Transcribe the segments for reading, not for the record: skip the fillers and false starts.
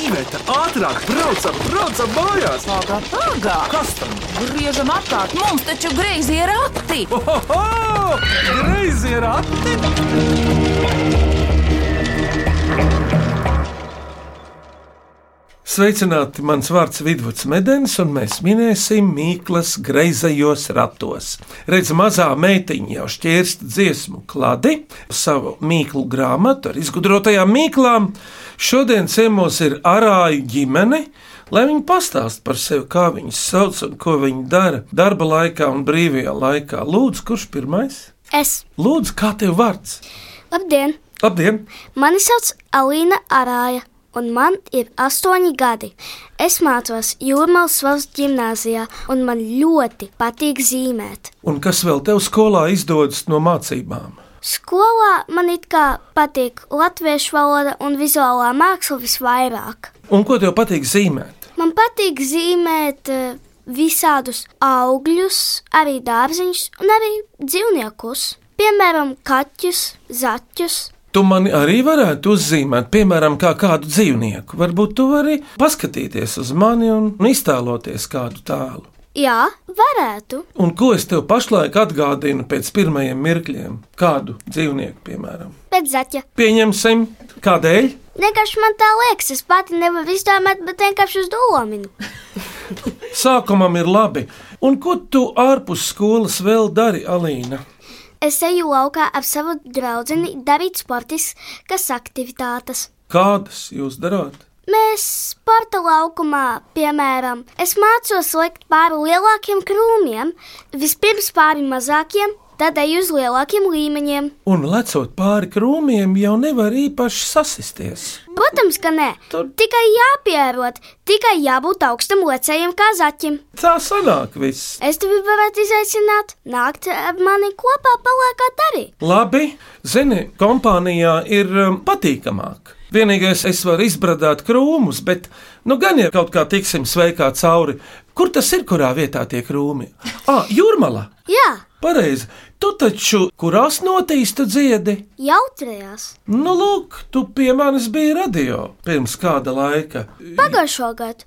Iveta, ātrāk, braucam mājās! Pagā! Kas tam? Griežam apkārt, mums taču greizi ir rati! Ohoho! Greizi ir rati! Sveicināti, mans vārds Vidvuds Medens, un mēs minēsim Mīklas greizajos ratos. Redz, mazā meitiņa jau šķērst dziesmu kladi, savu mīklu grāmatu ar izgudrotajām mīklām. Šodien ciemos ir Arāju ģimene, lai viņi pastāst par sevi, kā viņus sauc un ko viņi dara darba laikā un brīvajā laikā. Lūdzu, kurš pirmais? Es. Lūdzu, kā tev vārds? Labdien! Labdien! Mani sauc Alīna Arāja, un man ir 8 gadi. Es mācos Jūrmalas valsts ģimnāzijā, un man ļoti patīk zīmēt. Un kas vēl tev skolā izdodas no mācībām? Skolā man it kā patīk latviešu valoda un vizuālā māksla visvairāk. Un ko tev patīk zīmēt? Man patīk zīmēt visādus augļus, arī dārziņus un arī dzīvniekus. Piemēram, kaķus, zaķus. Tu mani arī varētu uzzīmēt, piemēram, kā kādu dzīvnieku. Varbūt tu vari paskatīties uz mani un iztēloties kādu tēlu. Jā, varētu. Un ko es tev pašlaik atgādinu pēc pirmajiem mirkļiem? Kādu dzīvnieku, piemēram? Pēc zaķa. Pieņemsim, kādēļ? Vienkārši man tā liekas, es pati nevaru izdomāt, bet vienkārši uz dominu. Sākumam ir labi. Un ko tu ārpus skolas vēl dari, Alīna? Es eju laukā ar savu draudzeni darīt sportiskas aktivitātes. Kādas jūs darāt? Mēs sporta laukumā, piemēram, es mācos likt pāri lielākiem krūmiem, vispirms pāri mazākiem, tad eju uz lielākiem līmeņiem. Un lecot pāri krūmiem jau nevar īpaši sasisties. Protams, ka nē. Tikai jāpierod, tikai jābūt augstam lecējiem kā zaķim. Tā sanāk viss. Es tevi varētu izaicināt, nākt ar mani kopā paliekāt arī. Labi, zini, kompānijā ir patīkamāk. Vienīgais, es varu izbradāt krūmus, bet nu gan jau kaut kā tiksim sveikā cauri. Kur tas ir, kurā vietā tie krūmi? Jūrmala! Jā. Pareizi. Tu taču kurās notīs tu dziedi? Jautrajās. Nu, lūk, tu pie manis biji radio pirms kāda laika. Pagājušo gadu.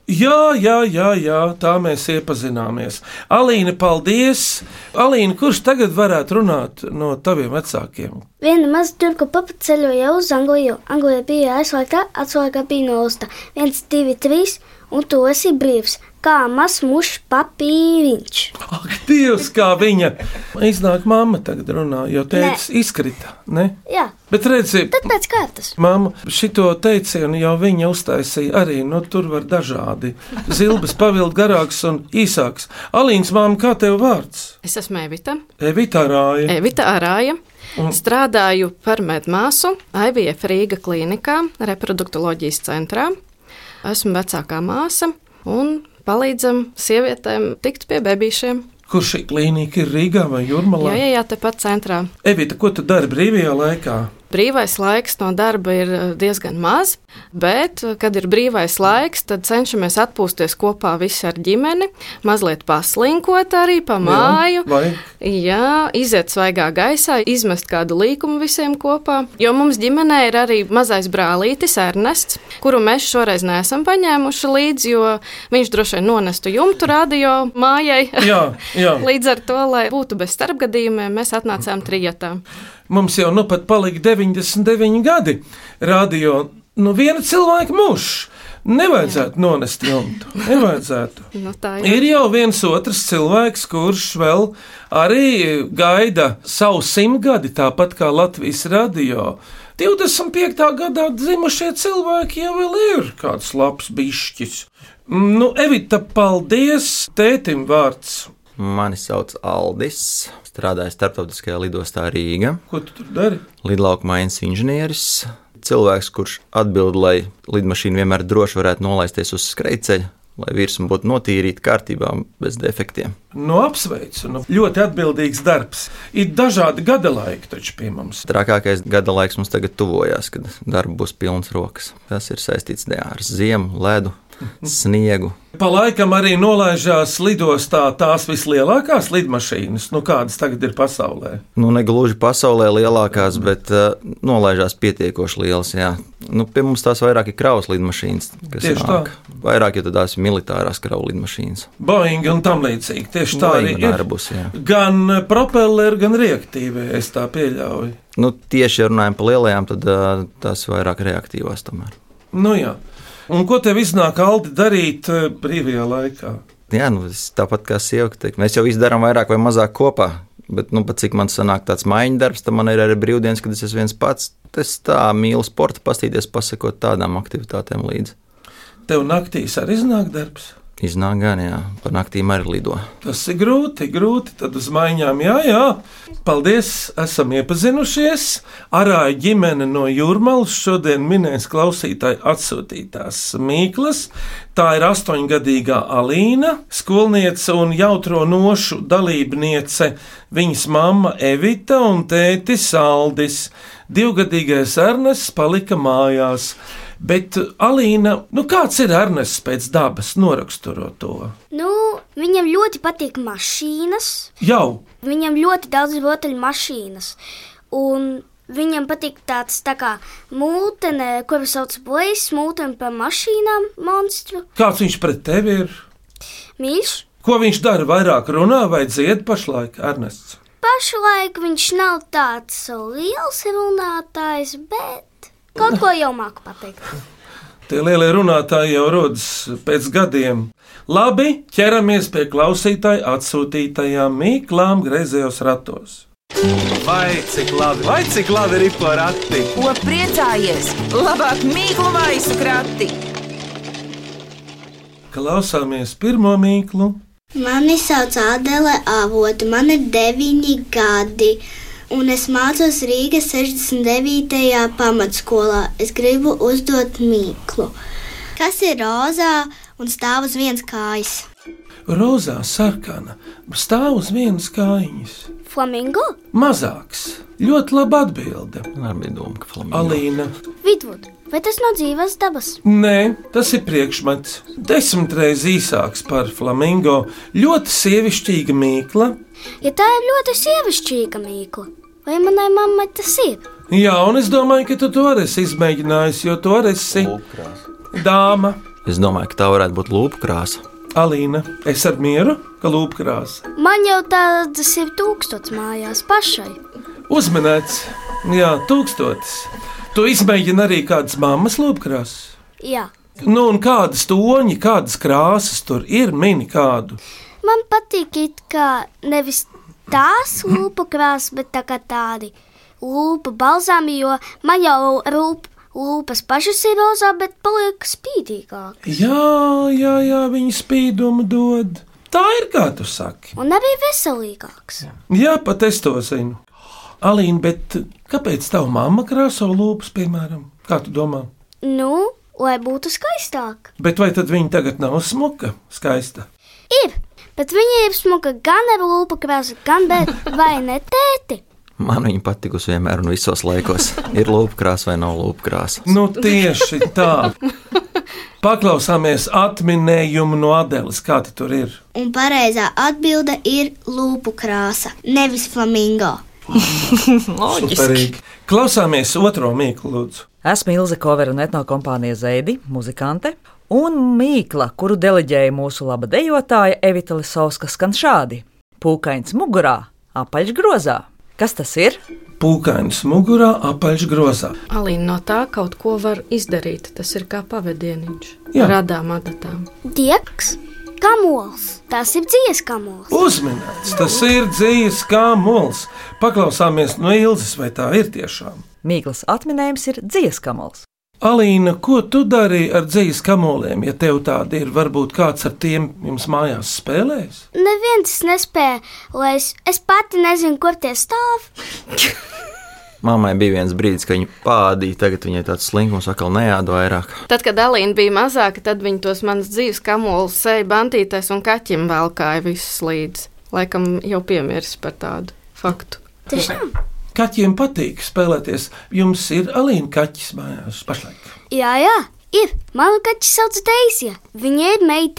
Jā, tā mēs iepazināmies. Alīna, paldies! Alīna, kurš tagad varētu runāt no taviem vecākiem? Viena maza turku papa ceļoja uz Angliju. Anglija bija aizslēgta, atslēga bija nolasta. 1, 2, 3, un tu esi brīvs. Kā mazs mušs papīriņš. Ak, Dievs, kā viņa! Iznāk mamma tagad runā, jo tētis izkrita, ne? Jā. Bet redzi, tad pēc kārtas. Mamma šito teicienu jau viņa uztaisīja arī, tur var dažādi. Zilbes pavildi garāks un īsāks. Alīnas mamma, kā tev vārds? Es esmu Evita. Evita Arāja. Evita Arāja. Strādāju par medmāsu IVF Rīga klīnikā, reproduktoloģijas centrā. Esmu vecākā māsa un palīdzam sievietēm tikt pie bebīšiem. Kur šī klīnika ir, Rīgā vai Jūrmalā? Jā, tepat centrā. Evita, ko tu dari brīvajā laikā? Brīvais laiks no darba ir diezgan maz, bet, kad ir brīvais laiks, tad cenšamies atpūsties kopā visi ar ģimeni, mazliet paslinkot arī pa māju. Jā, iziet svaigā gaisā, izmest kādu līkumu visiem kopā, jo mums ģimenē ir arī mazais brālītis Ernests, kuru mēs šoreiz neesam paņēmuši līdzi, jo viņš droši vien nonestu jumtu radio mājai. Jā. Līdz ar to, lai būtu bez starpgadījumiem, mēs atnācām trijotā. Mums jau pat palika 99 gadi. Radio, viena cilvēka mušs. Nevajadzētu nonest jumtu. Nevajadzētu. Ir jau viens otrs cilvēks, kurš vēl arī gaida savu 100 gadi, tāpat kā Latvijas radio. 25. gadā dzimušie cilvēki jau vēl ir kāds labs bišķis. Evita, paldies, tētim vārds. Mani sauc Aldis, strādāju starptautiskajā lidostā Rīga. Ko tu tur dari? Lidlaukuma inženieris. Cilvēks, kurš atbild, lai lidmašīna vienmēr droši varētu nolaisties uz skrejceļa, lai virsma būtu notīrīta kārtībā bez defektiem. Apsveicu, ļoti atbildīgs darbs. Ir dažādi gada laiki taču pie mums. Trakākais gada laiks mums tagad tuvojās, kad darba būs pilns rokas. Tas ir saistīts ar ziemu, ledu, sniegu, Pa laikam arī nolaižās lidostā tās vislielākās lidmašīnas, kādas tagad ir pasaulē. Ne gluži pasaulē lielākās, bet nolaižās pietiekoši lielas, jā. Pie mums tās vairāk ir kravas lidmašīnas, kas tieši nāk. Vairāk, jo tās ir militārās kravu lidmašīnas. Boeing un tam līdzīgi, tieši tā arī ir. Airbus, jā. Gan propelleri, gan reaktīvie, es tā pieļauju. Tieši, ja runājam par lielajām, tad tās vairāk reaktīvās tomēr. Jā. Un ko tev iznāk, Aldi, darīt brīvajā laikā? Jā, tāpat kā sieva teikt, mēs jau visu darām vairāk vai mazāk kopā, bet, pat cik man sanāk tāds maiņu darbs, tad man ir arī brīvdienas, kad es esmu viens pats. Es tā mīlu sportu, pastīties, pasakot tādām aktivitātēm līdzi. Tev naktīs arī iznāk darbs? Iznāk gan, jā, par naktīm arī lido. Tas ir grūti, tad uz maiņām, jā. Paldies, esam iepazinušies. Arāja ģimene no Jūrmalas šodien minēs klausītāju atsūtītās mīklas. Tā ir 8-gadīgā Alīna, skolniece un jautro nošu dalībniece, viņas mamma Evita un tētis Aldis. 2-gadīgais Ernests palika mājās. Bet, Alīna, kāds ir Ernests pēc dabas, noraksturo to? Viņam ļoti patīk mašīnas. Jau? Viņam ļoti daudz rotaļu mašīnas. Un viņam patīk tāds tā kā mūtene, kuru sauc Blaze, mūtene par mašīnām monstru. Kāds viņš pret tevi ir? Mīļš. Ko viņš dara, vairāk runā vai dzied pašlaik, Ernests? Pašlaik viņš nav tāds liels runātājs, bet kaut ko jau māku pateikt. Tie lielie runātāji jau rodas pēc gadiem. Labi, ķeramies pie klausītāju atsūtītajām mīklām greizajos ratos. Vai cik labi ir porati? Ko priecājies? Labāk mīklu maisu krati! Klausāmies pirmo mīklu. Mani sauc Adele Avotu, man ir 9 gadi. Un es mācos Rīgas 69. pamatskolā. Es gribu uzdot mīklu. Kas ir rozā un stāv uz vienas kājas? Rozā sarkana, stāv uz vienas kājiņas. Flamingo? Mazāks. Ļoti laba atbilde. Man bija doma, ka flamingo. Alīna. Vidvud, vai tas nav dzīves dabas? Nē, tas ir priekšmets. 10 reizes īsāks par flamingo. Ļoti sievišķīga mīkla. Ja tā ir ļoti sievišķīga mīkla, vai manai mammai tas ir? Jā, un es domāju, ka tu to arī esi izmēģinājis, jo tu arī esi dāma. Es domāju, ka tā varētu būt lūpu krāsa. Alīna, es ar mieru, ka lūpu krāsa. Man jau tādas ir 1000 mājās pašai. Uzmanēts, jā, 1000. Tu izmēģini arī kādas mammas lūpu krāsas? Jā. Un kādas toņi, kādas krāsas tur ir, mini kādu? Man patīk it kā nevis tās lūpu krāsas, bet tā kā tādi lūpu balzāmi, jo man jau lūpas pašas ir rozā, bet paliek spīdīgāk. Jā, viņi spīdumu dod. Tā ir, kā tu saki. Un arī veselīgāks. Jā, pat es to zinu. Alīna, bet kāpēc tava mamma krāso lūpas, piemēram? Kā tu domā? Lai būtu skaistāk. Bet vai tad viņa tagad nav smuka, skaista? Ir. Bet viņa ir smuka gan ar lūpu krāsu, gan bez, vai ne, tēti? Man viņa patikusi vienmēr un visos laikos. Ir lūpu krāsa vai nav lūpu krāsa? Tieši tā. Paklausāmies atminējumu no Adeles, kā tur ir. Un pareizā atbilde ir lūpu krāsa, nevis flamingo. Superīgi. Klausāmies otro mīklu, lūdzu. Esmu Ilze Kovera un etnokompānija Zeidi, muzikante. Un mīkla, kuru deleģēja mūsu laba dejotāja Evita Lisovska, skan šādi: pūkains mugurā, apaļš grozā. Kas tas ir? Pūkains mugurā, apaļš grozā. Alīna, no tā kaut ko var izdarīt. Tas ir kā pavadieniņš. Jā. Radām adatām. Dieks, kamols. Tas ir dzīves kamols. Uzminēts, tas ir dzīves kamols. Paklausāmies no Ilzes, vai tā ir tiešām? Mīklas atminējums ir dzīves kamols. Alīna, ko tu dari ar dzīves kamoliem, ja tev tādi ir? Varbūt kāds ar tiem jums mājās spēlēs? Neviens nespēja, lai es pati nezinu, kur tie stāv. Mammai bija viens brīdis, kad viņa pādīja, tagad viņai tāds slinkums atkal neēda vairāk. Tad, kad Alīna bija mazāka, tad viņa tos manas dzīves kamolus seja bantītais un kaķim valkāja visus līdzi. Laikam jau piemiris par tādu faktu. Tiešām? Kaķiem patīk spēlēties. Jums ir Alīna kaķis mājās pašlaik? Jā, ir. Manu kaķi sauc Deisija. Viņa ir meitene.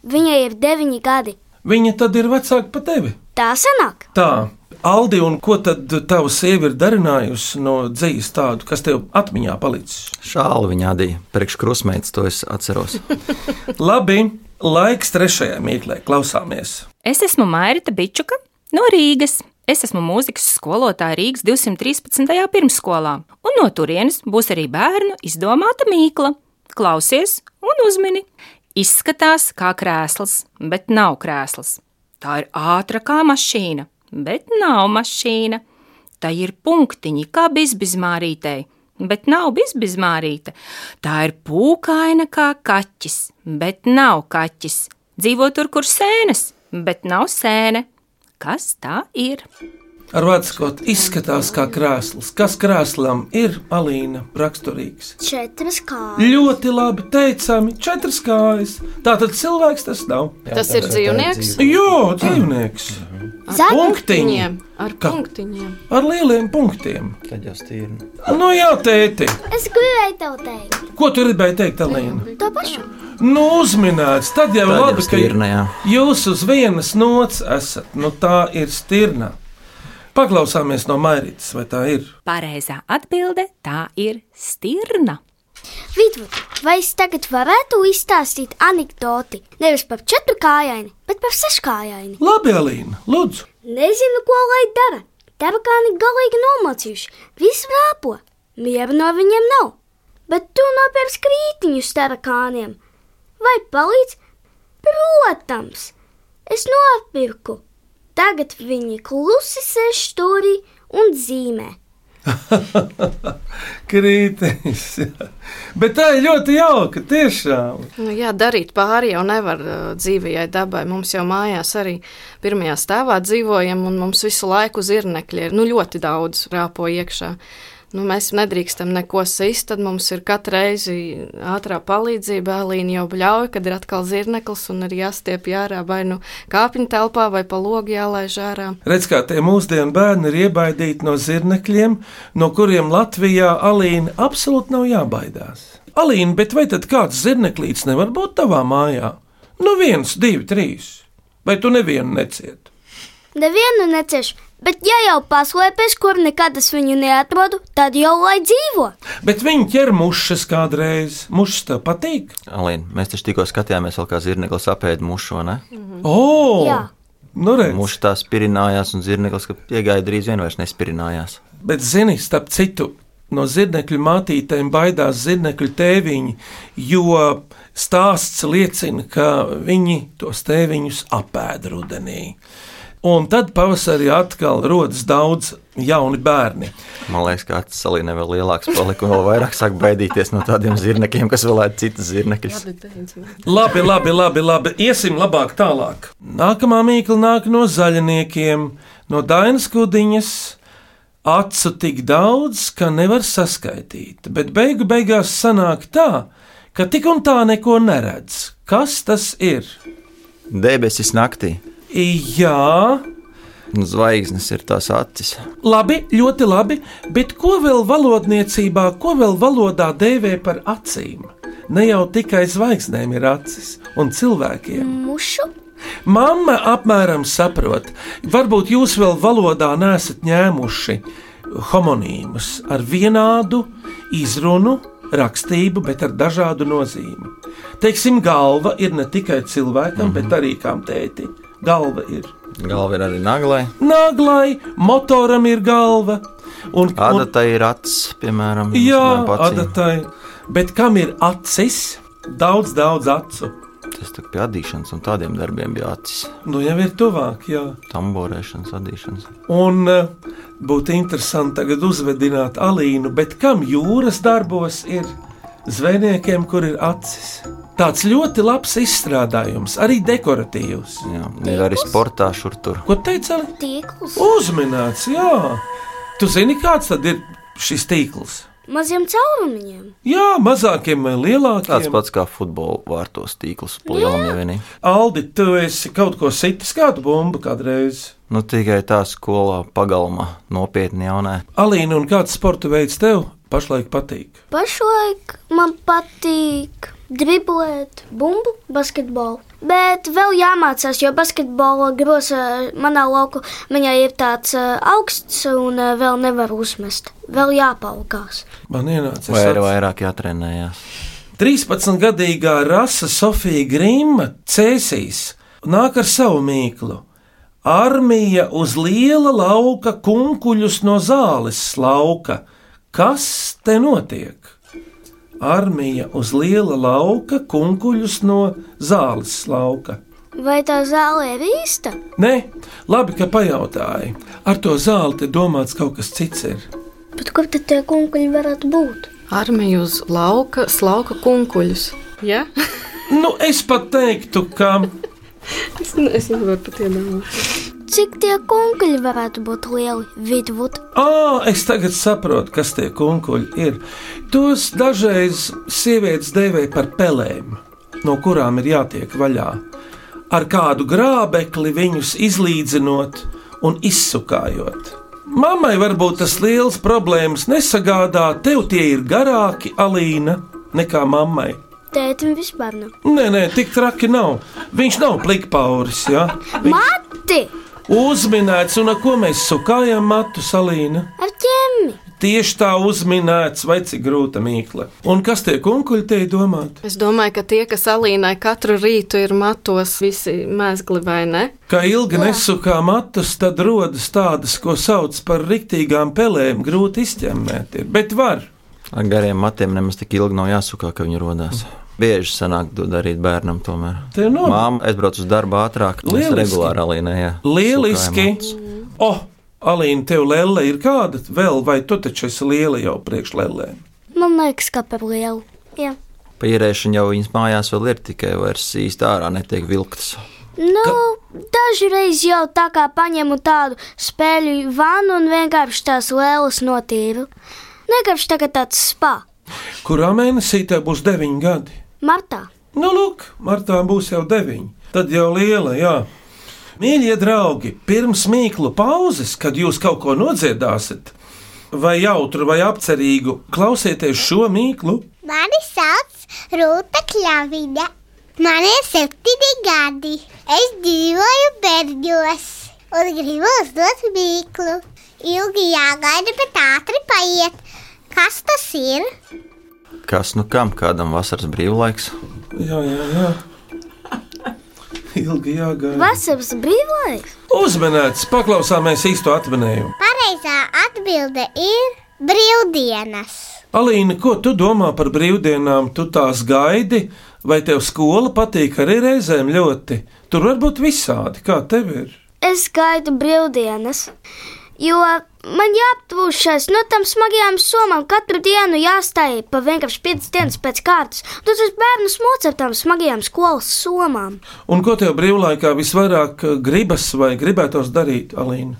Viņai ir 9 gadi. Viņa tad ir vecāka par tevi. Tā sanāk. Tā, Aldi, un ko tad tava sieva ir darinājusi no dzīves tādu, kas tev atmiņā palicis? Šāli viņa adīja, priekš krusmeitas, to es atceros. Labi, laiks trešajai mīklē, klausāmies. Es esmu Mairita Bičuka no Rīgas. Es esmu mūzikas skolotāja Rīgas 213. pirmsskolā, un no turienes būs arī bērnu izdomāta mīkla. Klausies un uzmini. Izskatās kā krēsls, bet nav krēsls. Tā ir ātra kā mašīna, bet nav mašīna. Tā ir punktiņi kā bizbizmārītei, bet nav bizbizmārīta. Tā ir pūkaina kā kaķis, bet nav kaķis. Dzīvo tur, kur sēnes, bet nav sēne. Kas tā ir? Ar vārdu sakot, izskatās kā krēsls. Kas krēslam ir, Alīna, raksturīgs? 4 kājas. Ļoti labi teicami, 4 kājas. Tātad cilvēks tas nav. Tas ir dzīvnieks? Jā, dzīvnieks. Ar punktiņiem. Ar punktiņiem. Ar lieliem punktiem. Tad jau stīrni. Nu jā, tēti. Es gribēju tev teikt. Ko tu gribēji teikt, Alīna? To pašu. Nu, uzminēts, tad jau labi, stirna, ka jūs uz vienas nots esat. Nu, tā ir stirna. Paklausāmies no Mairitas, vai tā ir? Pareizā atbilde – tā ir stirna. Vidvud, vai es tagad varētu izstāstīt anekdoti? Nevis par 4 kājaini, bet par 6 kājaini. Labi, Alīna, lūdzu. Nezinu, ko lai dara. Tarakāni galīgi nomocījuši. Viss rāpo. Miera no viņiem nav. Bet tu nopērc krītiņus tarakāniem. Vai palīdz? Protams, es nopirku. Tagad viņi klusi sēž stūrī un zīmē. Krītis. Bet tā ir ļoti jauka, tiešām. Nu, jā, darīt pāri jau nevar dzīvajai dabai. Mums jau mājās arī pirmajā stāvā dzīvojam, un mums visu laiku zirnekļi ir ļoti daudz rāpo iekšā. Nu, mēs nedrīkstam neko sist, tad mums ir katru reizi ātrā palīdzība. Alīna jau bļauj, kad ir atkal zirneklis un ir jāstiep ārā vai nu kāpņu telpā vai pa logu jālaiž ārā. Redz, kā tie mūsdienu bērni ir iebaidīti no zirnekļiem, no kuriem Latvijā Alīna absolūti nav jābaidās. Alīna, bet vai tad kāds zirneklīts nevar būt tavā mājā? Nu 1, 2, 3. Vai tu nevienu neciet? Nevienu neciešu. Bet ja jau paslēpies, kur nekad es viņu neatrodu, tad jau lai dzīvo. Bet viņi ķer mušas kādreiz. Mušas tev patīk? Alīna, mēs taču tikko skatījāmies, kā zirneklis apēda mušu, vai ne? Jā. Nu redz. Muša tā spirinājās, un zirneklis, kad iegāja drīz vien vairs nespirinājās. Bet zini, starp citu, no zirnekļu mātītēm baidās zirnekļu tēviņi, jo stāsts liecina, ka viņi tos tēviņus apēda rudenī. Un tad pavasarī atkal rodas daudz jauni bērni. Man liekas, ka acis Alīnai vēl lielāks palika un vēl vairāk sāk baidīties no tādiem zirnekiem, kas vēl ēd citas zirnekļus. Labi. Iesim labāk tālāk. Nākamā mīkla nāk no zaļniekiem, no Dainas Kudiņas. Acu tik daudz, ka nevar saskaitīt, bet beigās sanāk tā, ka tik un tā neko neredz. Kas tas ir? Debesis naktī. Jā. Zvaigznes ir tās acis. Labi, ļoti labi, bet ko vēl valodniecībā, ko vēl valodā dēvē par acīm? Ne jau tikai zvaigznēm ir acis un cilvēkiem. Mušu? Mamma apmēram saprot. Varbūt jūs vēl valodā neesat ņēmuši homonīmus ar vienādu izrunu, rakstību, bet ar dažādu nozīmi. Teiksim, galva ir ne tikai cilvēkam, bet arī kām tēti. Galva ir. Galva ir arī naglai. Naglai, motoram ir galva. Adatai ir acis, piemēram. Jā, adatai. Bet kam ir acis? Daudz acu. Tas tā pie adīšanas un tādiem darbiem bija acis. Nu jau ir tuvāk, jā. Tamborēšanas, adīšanas. Un būtu interesanti tagad uzvedināt Alīnu, bet kam jūras darbos ir zvejniekiem, kur ir acis? Tāds ļoti labs izstrādājums, arī dekoratīvs. Jā, ir arī sportā šur tur. Ko teica? Tīkls. Uzminēts, jā. Tu zini, kāds tad ir šis tīkls? Maziem caurumiņiem. Jā, mazākiem vai lielākiem. Tāds pats kā futbola vārtos tīkls, lielam jau vienī. Aldi, tu esi kaut ko sitis kādu bumbu kādreiz? Nu, tikai tā skolā pagalmā nopietni jaunē. Alīna, un kāds sporta veids tev pašlaik patīk? Pašlaik man patīk driblēt bumbu, basketbolu. Bet vēl jāmācās, jo basketbola gros manā lauku viņai ir tāds augsts un vēl nevar uzmest. Vēl jāpaukās. Man ienāca vairāk jātrenējās. 13-gadīgā Rasa Sofija Grimma Cēsīs nāk ar savu mīklu. Armija uz liela lauka kunkuļus no zāles slauka. Kas te notiek? Armija uz liela lauka kunkuļus no zāles slauka. Vai tā zāle ir īsta? Nē, labi, ka pajautāji. Ar to zāli te domāts kaut kas cits ir. Bet kur tad tie kunkuļi varētu būt? Armija uz lauka slauka kunkuļus. Ja? Es pat teiktu, ka... Es nevaru pat iedomāt. Cik tie kunkuļi varētu būt lieli? Vidvud. Es tagad saprotu, kas tie kunkuļi ir. Tos dažreiz sievietes dēvē par pelēm, no kurām ir jātiek vaļā. Ar kādu grābekli viņus izlīdzinot un izsukājot. Mammai varbūt tas liels problēmas nesagādā, tev tie ir garāki, Alīna, nekā mammai. Tētim vispār nav. Nē, tik traki nav. Viņš nav plikpauris, jā? Mati! Uzminēts, un ar ko mēs sukājam matu, Alīna? Ar ķemmi. Tieši tā uzminēts, vai cik grūta mīkla. Un kas tie kunkuļi te ir domāti? Es domāju, ka tie, kas Alīnai katru rītu ir matos visi mēzgli, vai ne? Kā ilgi nesukā matus, tad rodas tādas, ko sauc par riktīgām pelēm, grūti izķemmēt ir, bet var. Ar gariem matiem nemaz tik ilgi nav jāsukā, ka viņi rodās. Bieži sanāk to darīt bērnam tomēr. Māma aizbrauc uz darbu ātrāk, mēs regulāri Alīnai. Lieliski! Alīna, tev lelle ir kāda vēl, vai tu taču esi liela jau priekš lellēm? Man liekas, ka par lielu, jā. Pa ierēšanu jau viņas mājās vēl ir, tikai vairs īsti ārā netiek vilktas. Dažreiz jau tā kā paņemu tādu spēļu vanu un vienkārši tās lēlas notīru. Vienkārši tagad tāds spa. Kurā mēnesī tev būs 9 gadi? Martā. Lūk, martā būs jau 9. Tad jau liela, jā. Mīļie draugi, pirms mīklu pauzes, kad jūs kaut ko nodziedāsiet, vai jautru, vai apcerīgu, klausieties šo mīklu. Mani sauc Rūta Kļaviņa. Man ir 7 gadi. Es dzīvoju Bērģos un gribu uzdot mīklu. Ilgi jāgaida, bet ātri paiet. Kas tas ir? Kas nu kam? Kādam vasaras brīvlaiks? Jā. Ilgi jāgaida. Vasaras brīvlaiks? Uzmanēts, paklausāmies īsto atminējumu. Pareizā atbilde ir brīvdienas. Alīna, ko tu domā par brīvdienām? Tu tās gaidi, vai tev skola patīk arī reizēm ļoti? Tur var būt visādi, kā tev ir? Es gaidu brīvdienas, jo man jāaptūšas no tam smagajām somām. Katru dienu jāstāj pa vienkārši 5 dienas pēc kārtas. Tad es bērnu smocu ar tām smagajām skolas somām. Un ko tev brīvlaikā visvairāk gribas vai gribētos darīt, Alīna?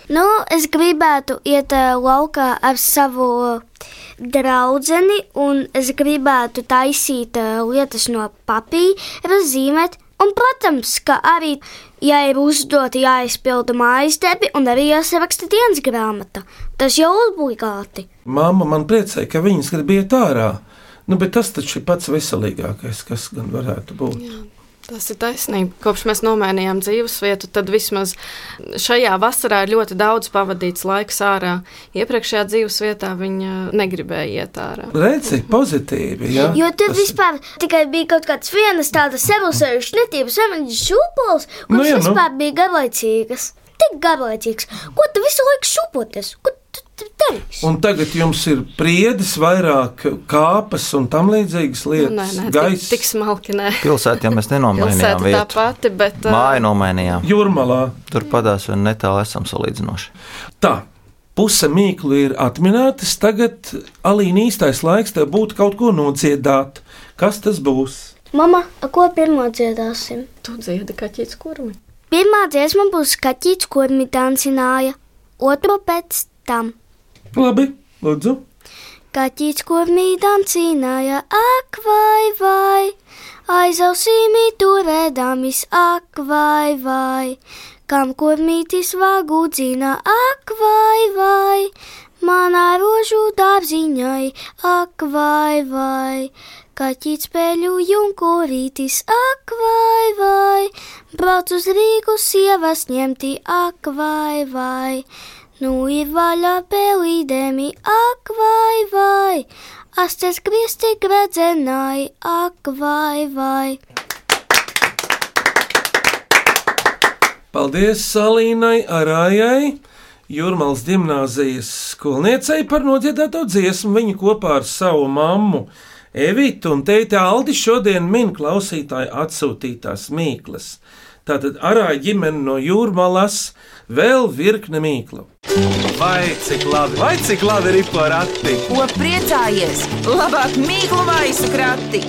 Es gribētu iet laukā ar savu draudzeni, un es gribētu taisīt lietas no papīra, zīmēt. Un, protams, ka arī, ja ir uzdoti, jāizpilda mājas darbi un arī jāsaraksta dienas grāmata. Tas jau obligāti. Mamma man priecēja, ka viņas grib iet ārā. Bet tas taču ir pats veselīgākais, kas gan varētu būt. Jā. Tas ir taisnība. Kopš mēs nomainījām dzīvesvietu, tad vismaz šajā vasarā ir ļoti daudz pavadīts laiks ārā. Iepriekšējā dzīvesvietā viņa negribēja iet ārā. Redzi, pozitīvi, jā. Jo tur vispār tikai bija kaut kāds vienas tādas evolūcijas netības evaņģis šūpols, kuras vispār bija garlaicīgas. Tik garlaicīgs. Ko tu visu laiku šūpoties? Ko tu darīsi? Un tagad jums ir priedis, vairāk kāpas un tam līdzīgas lietas. Nē, tik smalki nē. Pilsētā jau mēs nenomainījām vietu. Tā pati, bet... Māju nomainījām. Jūrmalā. Tur padās vien netālu esam salīdzinoši. Tā, puse mīklu ir atminētas, tagad Alīna īstais laiks tev būtu kaut ko nodziedāt. Kas tas būs? Mama, ko pirmo dziedāsim? Tu dziedi Kaķītes kurmi. Pirmā dziesma būs Kaķītes kurmi dancināja, otro pēc tam. Labi, lūdzu. Kaķītes kurmi dancināja, ak vai, aizausīmī turēdāmis, ak vai, kam kurmītis vagu dzina, ak vai, manā rožu dārziņai, ak vai, kaķītspēļu junkurītis, ak vai, brauc uz Rīgu sievas ņemti, ak vai, nu ir vaļā pelīdēmi, ak vai, astes griezti gredzenai, ak vai. Paldies Alīnai Arājai, Jūrmalas ģimnāzijas skolniecei par nodziedāto dziesmu. Viņa kopā ar savu mammu Evitu un teiti Aldi šodien min klausītāju atsūtītās mīklas. Tātad Arāja ģimene no Jūrmalas, vēl virkne mīklu. Vai cik labi ir porakti? Ko priecājies? Labāk mīklu maisu krati!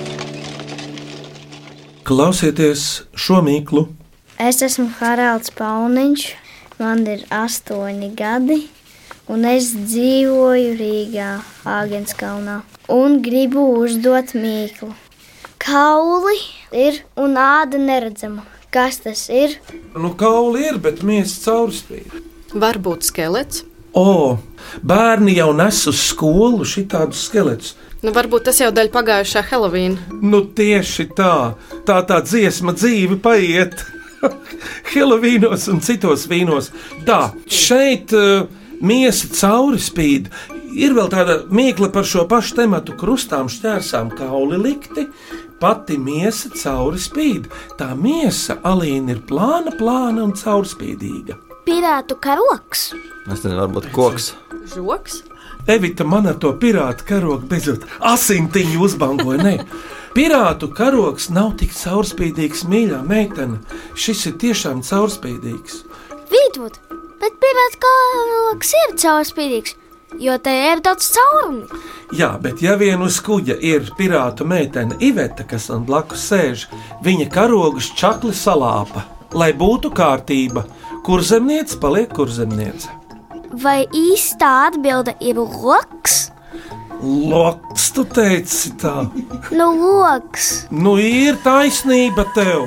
Klausieties šo mīklu. Es esmu Haralds Pauniņš, man ir 8 gadi, un es dzīvoju Rīgā, Āgenskalnā, un gribu uzdot mīklu. Kauli ir un āda neredzama. Kas tas ir? Nu, kauli ir, bet miesa caurspīd. Varbūt skelets. Bērni jau nes uz skolu šitādus skeletus. Nu, varbūt tas jau daļa pagājušā Helovīna. Nu, tieši tā dziesma dzīve paiet. Helovīnos un citos vīnos. Tā, šeit miesa cauri spīd. Ir vēl tāda mīkla par šo pašu tematu krustām šķērsām kauli likti. Pati miesa cauri spīd. Tā miesa, Alīna, ir plāna un caurspīdīga. Pirātu karoks. Es nezinu, varbūt koks. Žoks? Evita man ar to pirātu karogu beidzot asintiņu uzbangoja, ne? Pirātu karogs nav tik caurspīdīgs, mīļā meitene. Šis ir tiešām caurspīdīgs. Vīdvud, bet pirātu karogs ir caurspīdīgs, jo te ir tāds caurumi. Jā, bet ja vien uz kuģa ir pirātu meitene Iveta, kas man blakus sēž, viņa karogus čakli salāpa, lai būtu kārtība. Kurzemniece paliek kurzemniece. Vai īstā atbilde ir loks? Loks, tu teici tā. Nu, loks. Nu, ir taisnība tev.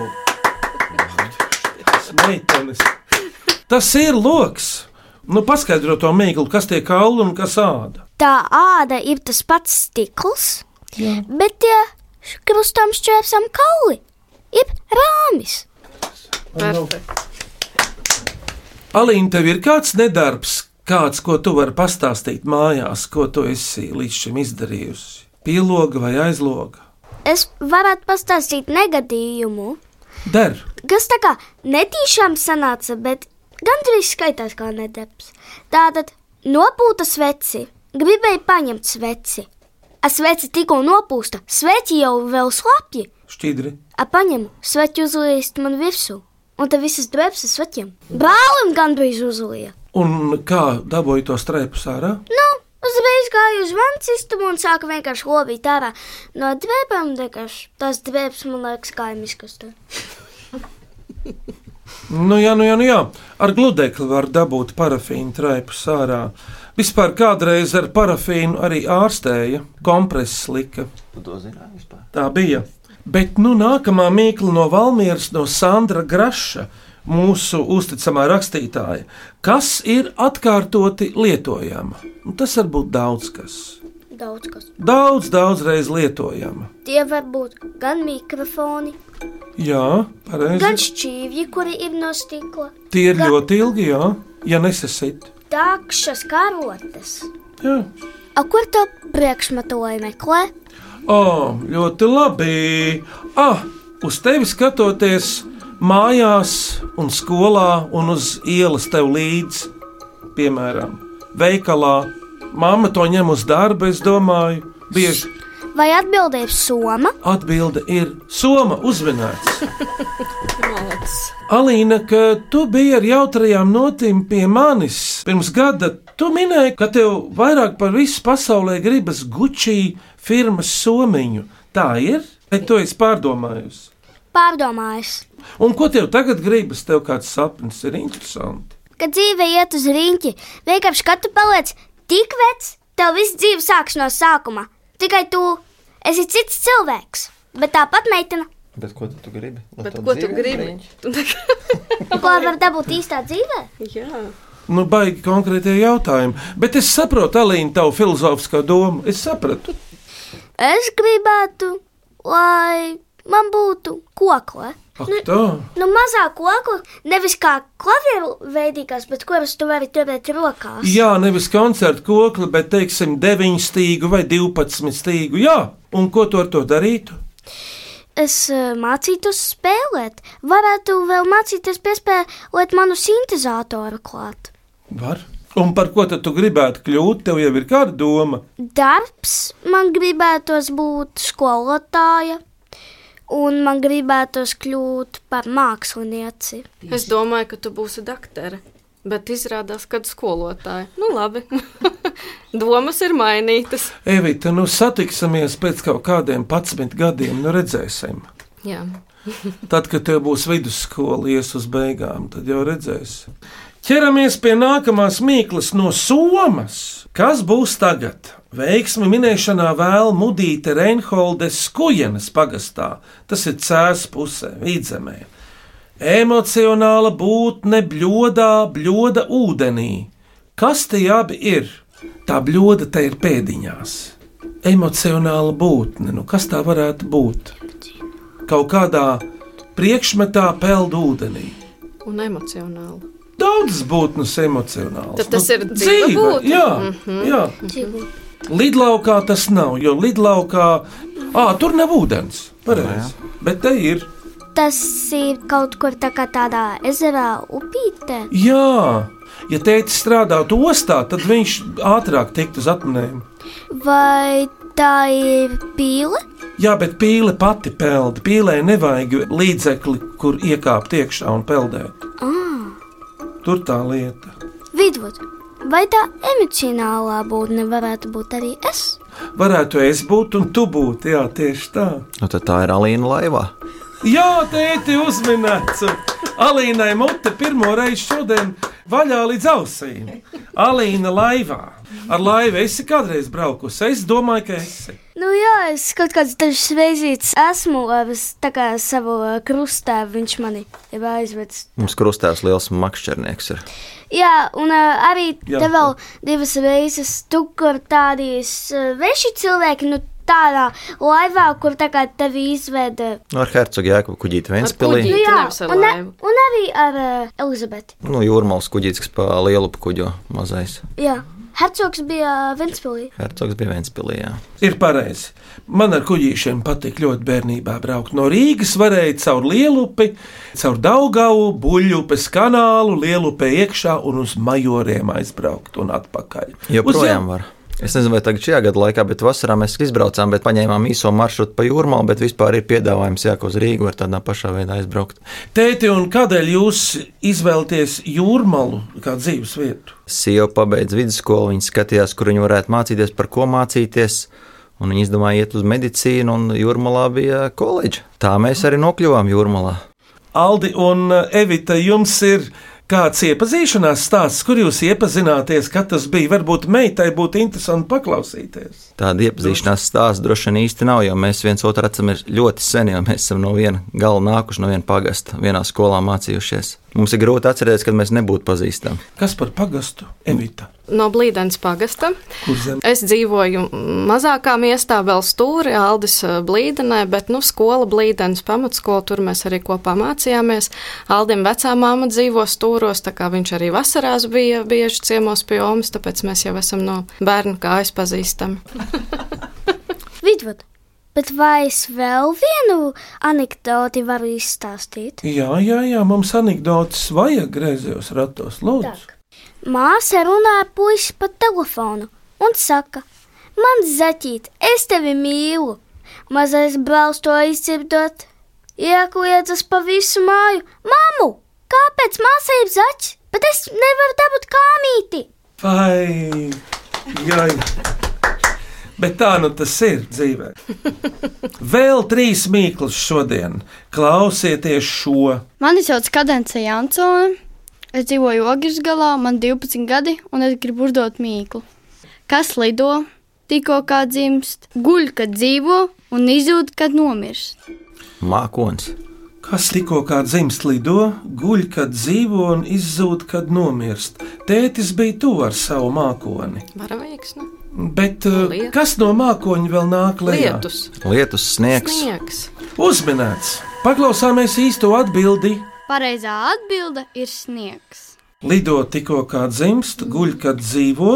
Meitenes. Tas ir loks. Nu, paskaidro to mīklu, kas tie kauli un kas āda. Tā āda ir tas pats stikls, bet tie krustām šķērsam kauli ir rāmis. Perfekt. Alīna, tev ir kāds nedarbs, ko tu vari pastāstīt mājās, ko tu esi līdz šim izdarījusi? Pieloga vai aizloga? Es varētu pastāstīt negadījumu. Der. Kas tā kā netīšām sanāca, bet gandrīz skaitās kā nedarbs. Tātad nopūta sveci, gribēja paņemt sveci. Sveci tikko nopūsta, sveci jau vēl slapji. Šķidri. Paņemu, sveķi uzlīst man virsū. Un te visas drēbes ar sveķiem. Brālim gandrīz uzlīja. Un kā dabūji to streipus ārā? Nu, uzreiz gāju uz vancistumu un sāku vienkārši lobīt ārā no drēbēm, vienkārši tās drēbes, man liekas, kaimiskas te. Nu jā. Ar gludekli var dabūt parafīnu treipus ārā. Vispār kādreiz ar parafīnu arī ārstēja, kompreses lika. Tu to zināji vispār? Tā bija. Bet nākamā mīkla no Valmieras, no Sandra Graša, mūsu uzticamā rakstītāja. Kas ir atkārtoti lietojama? Tas var būt daudz kas. Daudz reiz lietojama. Tie var būt gan mikrofoni, jā, pareizi. Gan šķīvji, kuri ir no stikla. Tie ir ļoti ilgi, jā, ja nesasit. Takšas karotes. Jā. Kur to priekšmetoju meklē? Ļoti labi. Uz tevi skatoties mājās un skolā un uz ielas tev līdzi, piemēram, veikalā. Mamma to ņem uz darbu, es domāju, bieži. Vai atbilde ir soma? Atbilde ir soma, uzvinēts. Alīna, ka tu biji ar jautrajām notīm pie manis pirms gada, tu minēji, ka tev vairāk par visu pasaulē gribas Gucci firmas somiņu. Tā ir? Vai tu esi pārdomājusi? Pārdomājis. Un ko tev tagad gribas? Tev kāds sapnis ir interesanti. Kad dzīve iet uz riņķi, vienkārši kad tu paliec tik vecs, tev viss dzīve sāks no sākuma. Tikai tu esi cits cilvēks, bet tāpat meitene. Bet ko tu gribi? Ko tu gribi? Ko var dabūt īstā dzīvē? Jā. Nu, baigi konkrētie jautājumi. Bet es saprotu, Alīna, tavu filozofisko domu. Es sapratu. Es gribētu lai man būtu kokle. Mazā kokla, nevis kā klavieru veidīgās, bet kuras tu vari turēt rokās. Jā, nevis koncertu kokli, bet, teiksim, 9 stīgu vai 12 stīgu, jā. Un ko tu ar to darītu? Es mācītos spēlēt. Varētu vēl mācīties piespēlēt manu sintezātoru klāt. Var. Un par ko tad tu gribētu kļūt? Tev jau ir kāda doma? Darbs man gribētos būt skolotāja. Un man gribētos kļūt par mākslinieci. Es domāju, ka tu būsi daktere, bet izrādās, ka skolotāja. Nu labi, domas ir mainītas. Evita, satiksimies pēc kaut kādiem 11 gadiem, redzēsim. Jā. Tad, kad tev būs vidusskola ies uz beigām, tad jau redzēsi. Ķeramies pie nākamās mīklas no Somas. Kas būs tagad? Veiksmi minēšanā vēl Mudīte Reinholde Skujenes pagastā, tas ir Cēs pusē, Vidzemē. Emocionāla būtne bļoda ūdenī. Kas tie abi ir? Tā bļoda te ir pēdiņās. Emocionāla būtne, kas tā varētu būt? Kaut kādā priekšmetā peld ūdenī. Un emocionāla. Daudzas būtnes emocionālas. Tad tas ir dzīva būtne. Jā. Lidlaukā tas nav, jo lidlaukā tur nav ūdens. Pareizi. Bet te ir. Tas ir kaut kur tādā ezerā, upītē. Jā, ja tētis strādātu ostā, tad viņš ātrāk tiktu uz atminējumu. Vai tā ir pīle? Jā, bet pīle pati peld. Pīlē nevajag līdzekli, kur iekāpt iekšā un peldēt. Tur tā lieta. Vidvud. Vai tā emocionālā būtne varētu būt arī es? Varētu es būt un tu būt, jā, tieši tā. Tad tā ir Alīna laivā. Jā, tēti uzminēts. Alīnai mute pirmo reizi šodien vaļā līdz ausīm. Alīna laivā. Ar laivu esi kādreiz braukusi? Es domāju, ka esi. Jā, es kaut kāds dažs reizītes esmu, tā kā savu krustēvu viņš mani ir aizvedis. Mums krustēvs liels makšķernieks ir. Jā, un arī te vēl 2 reizes tu, kur tādīs veši cilvēki, tādā laivā, kur tā kā tevi izveda. Ar hercogu Jēkabu kuģīti Ventspilī. Jā, un arī ar Elizabeti. Jūrmalas kuģītis, kas pa Lielupu kuģo mazais. Jā. Hercogs bija Ventspilī. Jā. Ir pareizi. Man ar kuģīšiem patīk ļoti bērnībā braukt. No Rīgas varēja caur Lielupi, caur Daugavu, Buļļupes kanālu, Lielupē iekšā un uz Majoriem aizbraukt un atpakaļ. Joprojām var. Es nezinu, vai tagad šajā gada laikā, bet vasarā mēs izbraucām, bet paņēmām īso maršrutu pa Jūrmalu, bet vispār ir piedāvājums, ka uz Rīgu var tādā pašā veidā aizbraukt. Tēti, un kādēļ jūs izvēlaties Jūrmalu kā dzīves vietu? Sieva pabeidza vidusskolu, viņa skatījās, kur viņa varētu mācīties, par ko mācīties, un viņa izdomāja iet uz medicīnu, un Jūrmalā bija koledža. Tā mēs arī nokļuvām Jūrmalā. Aldi un Evita, jums ir kāds iepazīšanās stāsts, kur jūs iepazināties, kad tas bija? Varbūt meitai būtu interesanti paklausīties. Tāda iepazīšanās stāsts droši vien īsti nav, jo mēs viens otru atceramies ļoti sen, jo mēs esam no viena gala nākuši, no viena pagasta, vienā skolā mācījušies. Mums ir grūti atcerēties, kad mēs nebūtu pazīstami. Kas par pagastu, Evita? No Blīdenes pagasta. Kur zem? Es dzīvoju mazākā miestā, vēl Stūri, Aldis Blīdenē, bet skola Blīdenes pamatskola, tur mēs arī kopā mācījāmies. Aldim vecā māma dzīvo Stūros, tā kā viņš arī vasarās bija bieži ciemos pie omas, tāpēc mēs jau esam no bērnu kājas pazīstami. Vidvud. Bet vai es vēl vienu anekdoti varu izstāstīt? Jā, mums anekdotes vajag griezos ratos, lūdzu. Tak. Māsa runāja puisi pa telefonu un saka: man zaķīt, es tevi mīlu. Mazais brālis to izdzirdot, iekliedzas pa visu māju: Mamu, kāpēc māsai ir zaķis, bet es nevaru dabūt kāmīti? Vai, jā. Bet tā tas ir dzīvē. Vēl 3 mīklas šodien. Klausieties šo. Mani sauc Kadence Jansone. Es dzīvoju Ogresgalā, man 12 gadi, un es gribu uzdot mīklu. Kas lido, tikko kā dzimst, guļ, kad dzīvo, un izzūd, kad nomirst? Mākonis. Kas tikko kā dzimst lido, guļ, kad dzīvo, un izzūd, kad nomirst? Tētis bija tu ar savu mākoni. Varavīgs, ne? Bet kas no mākoņa vēl nāk lejā? Lietus, sniegs. Uzminēts. Paklausāmies īsto atbildi. Pareizā atbilde ir sniegs. Lido tikko kā dzimst, guļ, kad dzīvo.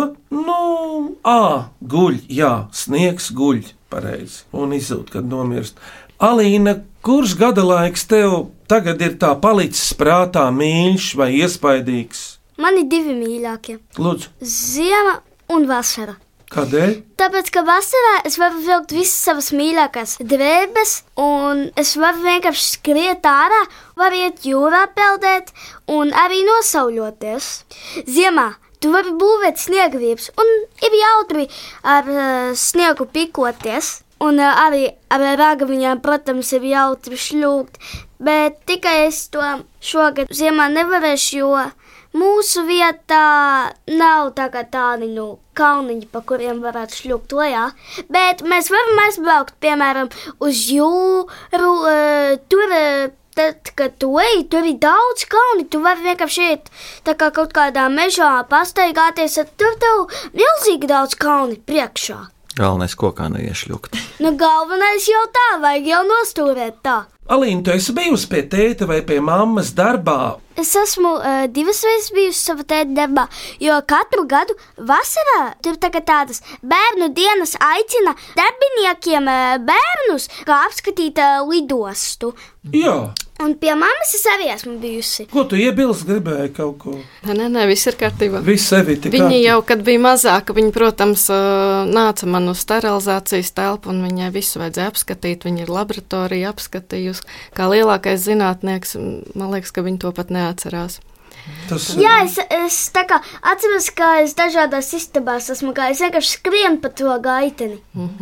Guļ, jā, sniegs guļ, pareizi, un izzūd, kad nomirst. Alīna, kurš gada laiks tev tagad ir tā palicis prātā mīļš vai iespaidīgs? Man ir 2 mīļākie. Lūdzu. Ziema un vasara. Kādēļ? Tāpēc, ka vasarā es varu vilkt visas savas mīļākās drēbes, un es varu vienkārši skriet ārā, varu iet jūrā peldēt un arī nosauļoties. Ziemā tu vari būvēt sniegavības, un ir jautri ar sniegu pikoties, un arī ar ragaviņām, protams, ir jautri šļūkt, bet tikai es to šogad ziemā nevarēšu, jo mūsu vietā nav tādi kalniņi, pa kuriem varētu šļūkt lejā, bet mēs varam aizbraukt, piemēram, uz jūru, tur, tad, kad tu ej, tur ir daudz kalni, tu vari vienkārši iet tā kā kaut kādā mežā pastaigāties, tur tev milzīgi daudz kalni priekšā. Galvenais kokā neiešļukt. Galvenais jau tā, vajag jau nostūrēt tā. Alīna, tu esi bijusi pie tēta vai pie mammas darbā? Es esmu 2 reizes bijusi savā tēta darbā, jo katru gadu vasarā tur tādas bērnu dienas aicina darbiniekiem bērnus, kā apskatīt lidostu. Jā. Un pie mammas es arī esmu bijusi. Ko tu iebilst, gribēji kaut ko? Nē, viss ir kārtībā. Viss sevi tik Viņa jau, kad bija mazāka, viņa, protams, nāca man uz sterilizācijas telpu, un viņai visu vajadzēja apskatīt. Viņa ir laboratorija apskatījusi. Kā lielākais zinātnieks, man liekas, ka viņa to pat neatcerās. Jā, es tā kā atceros, ka es dažādās istabās esmu gājis, vienkārši skrienu pa to gaiteni.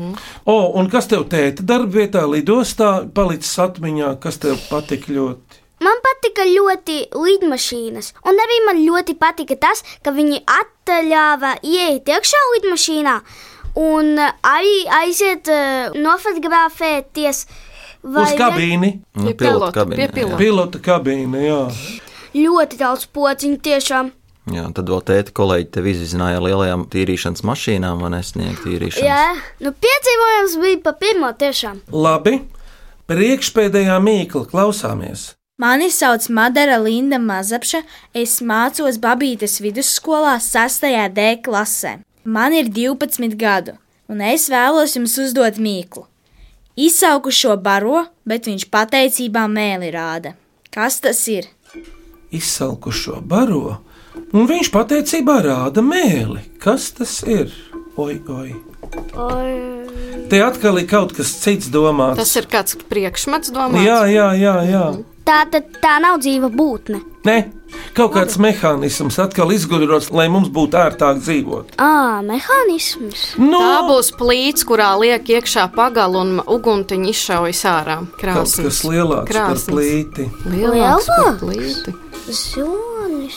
Un kas tev tēta darba vietā lidostā palicis atmiņā, kas tev patika ļoti? Man patika ļoti lidmašīnas, un arī man ļoti patika tas, ka viņi atļāva ieiet iekšā lidmašīnā un arī aiziet nofotografēties. Uz kabīni? Pilota kabīne, jā. Ļoti daudz pociņu tiešām. Jā, tad vēl tēta kolēģi tev izzināja ar lielajām tīrīšanas mašīnām, vai nesniegt tīrīšanas? Jā, piedzīvojums bija pa pirmo tiešām. Labi, priekšpēdējā mīkla, klausāmies. Mani sauc Madara Linda Mazapša, es mācos Babītes vidusskolā 6. D klasē. Man ir 12 gadu, un es vēlos jums uzdot mīklu. Izsauku šo baro, bet viņš pateicībā mēli rāda. Kas tas ir? Izsalkušo baro, un viņš pateicībā rāda mēli. Kas tas ir? Oi. Te atkal ir kaut kas cits domāts. Tas ir kāds priekšmets domāts? Jā. Tā nav dzīva būtne. Nē, kaut kāds mehānisms atkal izgudrots, lai mums būtu ērtāk dzīvot. Mehānisms? Tā būs plīts, kurā liek iekšā pagalu un uguntiņu izšaujas ārā. Krāsnes. Kaut kas lielāks par plīti. Lielāks par plīti. Zilonis.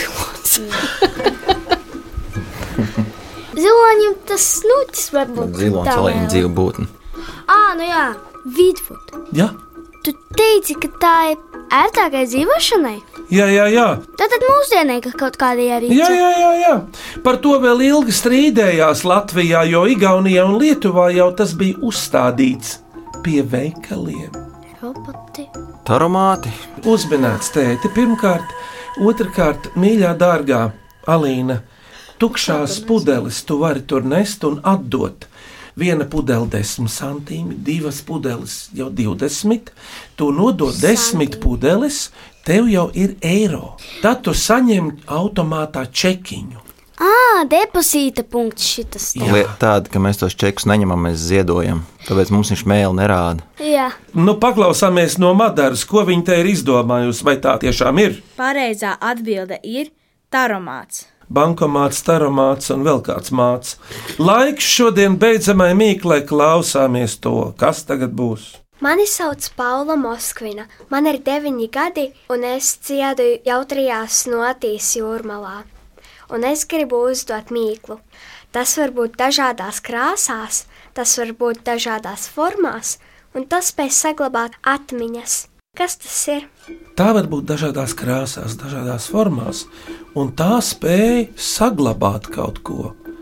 Ziloņiem tas snuķis varbūt. Zilonis alēņa dzīva būtne. Jā, Vidvud. Jā. Tu teici, ka tā ir ērtākai dzīvošanai? Jā. Tātad mūsdienīga kaut kāda ierīce. Jā. Par to vēl ilgi strīdējās Latvijā, jo Igaunijā un Lietuvā jau tas bija uzstādīts pie veikaliem. Roboti. Taromāti. Uzminēts tēti pirmkārt, otrkārt, mīļā dārgā Alīna, tukšās pudeles tu vari tur nest un atdot. 1 pudele 10 centīmi, 2 pudeles jau 20, tu nodod 10 pudeles, tev jau ir eiro. Tad tu saņem automātā čekiņu. Depozīta punkts šitas. Tāda, ka mēs tos čekus neņemam, mēs ziedojam, tāpēc mums viņš mēli nerāda. Jā. Paklausāmies no Madaras, ko viņa te ir izdomājusi, vai tā tiešām ir? Pareizā atbilde ir taromāts. Bankomāts, taromāts un vēl kāds māts. Laiks šodien beidzamai mīklai, klausāmies to, kas tagad būs. Mani sauc Paula Moskvina, man ir 9 gadi, un es dziedu jautrajās notīs Jūrmalā. Un es gribu uzdot mīklu. Tas var būt dažādās krāsās, tas var būt dažādās formās, un tas spēj saglabāt atmiņas. Kas tas ir? Tā var būt dažādās krāsās, dažādās formās, un tā spēj saglabāt kaut ko.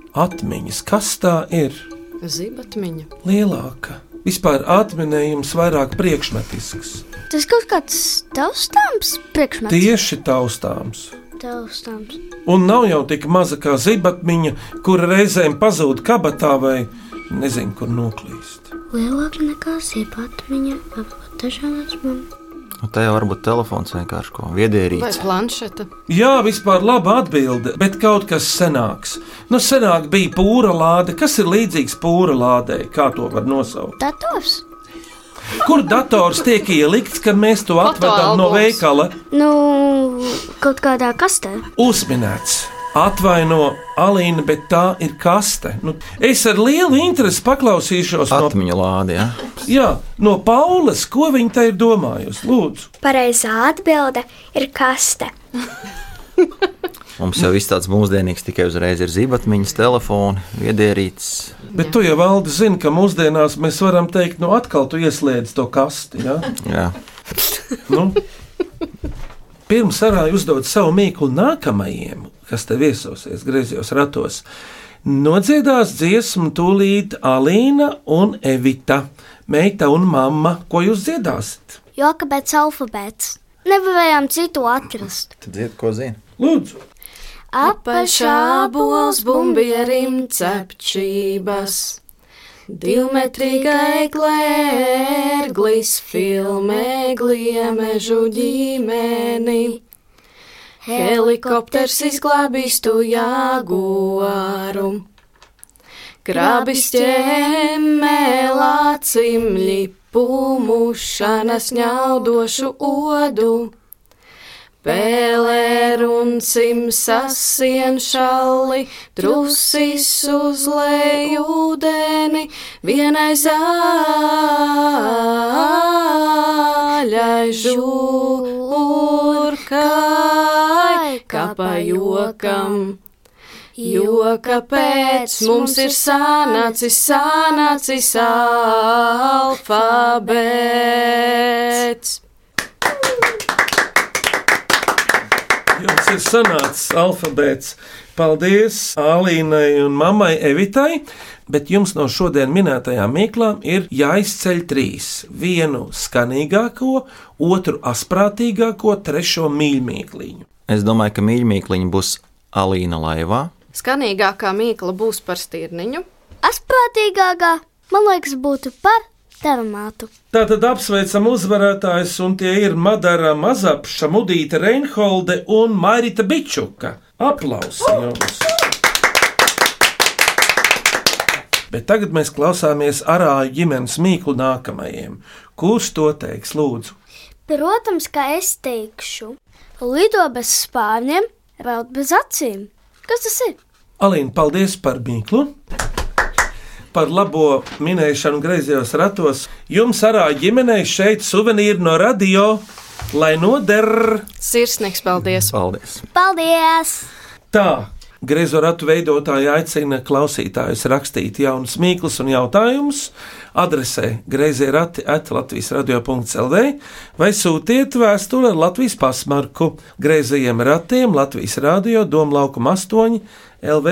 atmiņas. Kas tā ir? Zibatmiņa. Lielāka. Vispār atminējums vairāk priekšmetisks. Tas kaut kāds taustāms priekšmets. Tieši taustāms. Taustāms. Un nav jau tik maza kā zibatmiņa, kura reizēm pazūd kabatā vai nezinu, kur noklīst. Lielāka nekā zibatmiņa, varbūt dažādas man. Tā jau varbūt telefons vienkārši ko viedierīts. Vai planšeta? Jā, vispār laba atbilde, bet kaut kas senāks. Senāk bija pūra lāde. Kas ir līdzīgs pūra lādei? Kā to var nosaukt? Dators. Kur dators tiek ielikts, kad mēs to atvedam no veikala? Kaut kādā kastē. Uzminēts. Atvaino, Alīna, bet tā ir kaste. Es ar lielu interesi paklausīšos atmiņu lādi, ja? Jā, no Paulas, ko viņa te ir domājusi? Lūdzu. Pareizā atbilde ir kaste. Mums jau viss tāds mūsdienīgs, tikai uzreiz ir zibatmiņas, telefoni, viedierīts. Bet tu jau, Valdi, zini, ka mūsdienās mēs varam teikt, atkal tu ieslēdz to kasti, ja? Jā. Pirms Arāja uzdod savu mīklu nākamajiem, kas te viesosies griezījos ratos, nodziedās dziesmu tūlīt Alīna un Evita, meita un mamma. Ko jūs dziedāsit? Jokabēts alfabēts. Nevarējām citu atrast. Tad dzied, ko zini? Lūdzu. Apašābols bumbierim cepčības, divmetrīga eglērglis filmē gliemežu ģimeni. Helikopters izglābīstu jaguāru, krabis ķemēlā cimļipu mušanas ņaudošu odu, pēlēruncim sasienšali, trusis uz leju ūdeni, vienai zaļai žurkai, kapajokam. Jo kāpēc mums ir sanācis alfabēts? Jums ir sanācis alfabēts. Paldies Alīnai un mammai Evitai, bet jums no šodien minētajām mīklām ir jāizceļ 3. Vienu skanīgāko, otru asprātīgāko, trešo mīļmīkliņu. Es domāju, ka mīļmīkliņa būs Alīna laivā. Skanīgākā mīkla būs par stirniņu. Asprātīgākā, man liekas, būtu par taramātu. Tātad apsveicam uzvarētājus, un tie ir Madara Mazapša, Mudīta Reinholde un Mairita Bičuka. Aplausi jums! Bet tagad mēs klausāmies Arāju ģimenes mīklu nākamajiem. Kurš to teiks, lūdzu? Protams, ka es teikšu. Lido bez spārniem, raud bez acīm. Kas tas ir? Alīna, paldies par mīklu, par labo minēšanu griezījos ratos. Jums Arāju ģimenei šeit suvenīri no radio, lai noder. Sirsnīgs paldies! Paldies! Paldies! Tā, griezo ratu veidotāji aicina klausītājus rakstīt jaunus mīklus un jautājumus adresē griezieraati@latvijasradio.lv vai sūtiet vēstuli ar Latvijas pasmarku Griezajiem ratiem Latvijas radio Domlaukuma 8 LV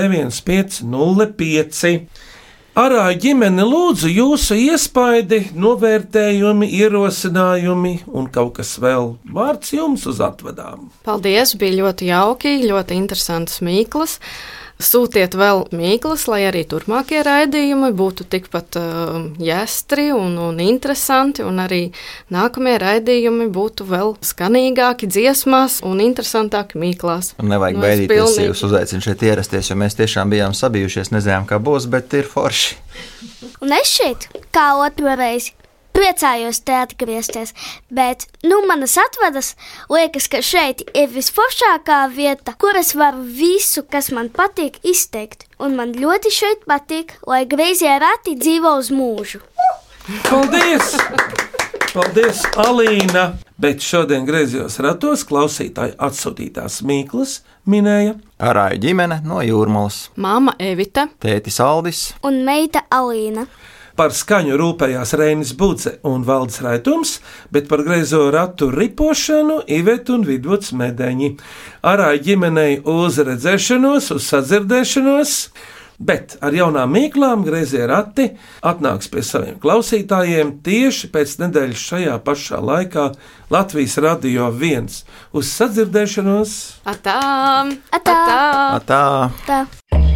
1505. Arāju ģimene, lūdzu jūsu iespaidi, novērtējumi, ierosinājumi un kaut kas vēl. Vārds jums uz atvedām. Paldies, bija ļoti jauki, ļoti interesantas mīklas. Sūtiet vēl mīklas, lai arī turpmākie raidījumi būtu tikpat jāstri un interesanti, un arī nākamie raidījumi būtu vēl skanīgāki dziesmās un interesantāki mīklās. Un nevajag baidīties, ja jūs uzaicināt šeit ierasties, jo mēs tiešām bijām sabijušies, nezinājām, kā būs, bet ir forši. Un es šeit, kā otru reizi, priecājos te atgriezties, bet, manas atvadas liekas, ka šeit ir visforšākā vieta, kur es varu visu, kas man patīk, izteikt. Un man ļoti šeit patīk, lai Griezie rati dzīvo uz mūžu. Paldies! Paldies, Alīna! Bet šodien Griezījos ratos klausītāji atsūtītās mīklas minēja Arāju ģimene no Jūrmalas, māma Evita, tētis Aldis un meita Alīna. Par skaņu rūpējās Reinis Budze un Valdis Raitums, bet par griezo ratu ripošanu Iveta un Vidvuds Medeņi. Arāju ģimenei uz redzēšanos, uz sadzirdēšanos, Bet ar jaunām mīklām Greizie rati atnāks pie saviem klausītājiem tieši pēc nedēļas šajā pašā laikā Latvijas Radio 1. Uz sadzirdēšanos! Atā! Atā!